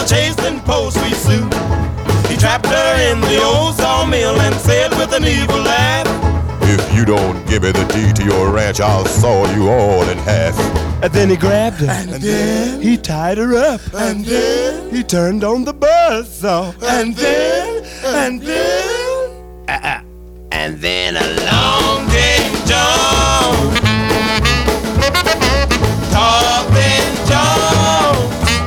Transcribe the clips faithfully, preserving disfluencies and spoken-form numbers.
chasing poor sweet Sue. He trapped her in the old sawmill and said with an evil laugh, "If you don't give me the deed to your ranch, I'll saw you all in half." And then he grabbed her, and then he tied her up, and then he turned on the buzzsaw, and then and then uh-uh. and then along came John, Talking John,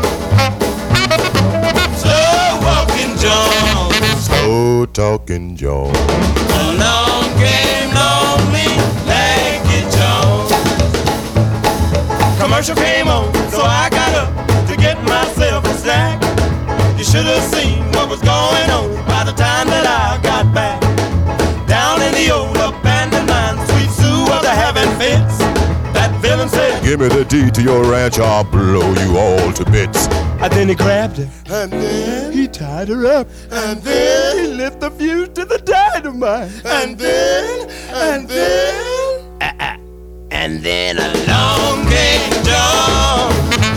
slow walking John, slow talking John. Along came lonely Lanky John. Commercial came on, so I got up to get myself a snack. You should have seen what was going on by the time that I got back. Down in the old abandoned mine, sweet Sue was a having fits. That villain said, "Give me the deed to your ranch, I'll blow you all to bits." And then he grabbed her, and then he tied her up, and then he lit the fuse to the dynamite, and then and then uh-uh. and then along came John,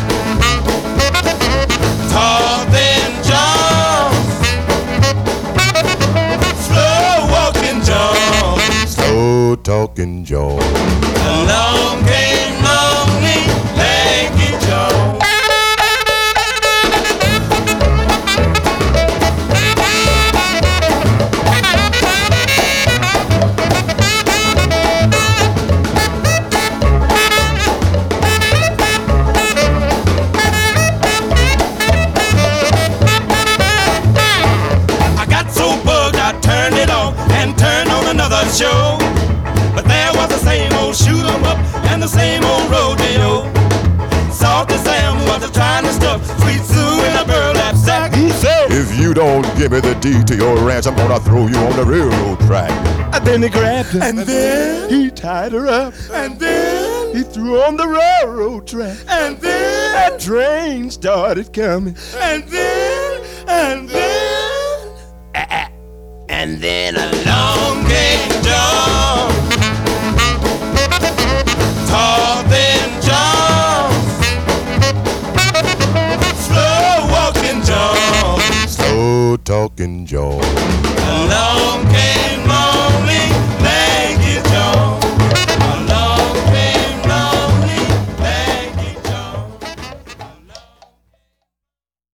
Talking John, slow walking John, slow talking John. Along came lonely Lanky John. Another show, but there was the same old shoot 'em up and the same old rodeo. Salty Sam was trying to stuff sweet Sue in a burlap sack. He said, "If you don't give me the deed to your ranch, I'm gonna throw you on the railroad track." and then he grabbed her, And then he tied her up, and then he threw her on the railroad track. and then That train started coming, and then and then uh-uh. and then along came John, Talking John, slow walking John, Slow talking John. along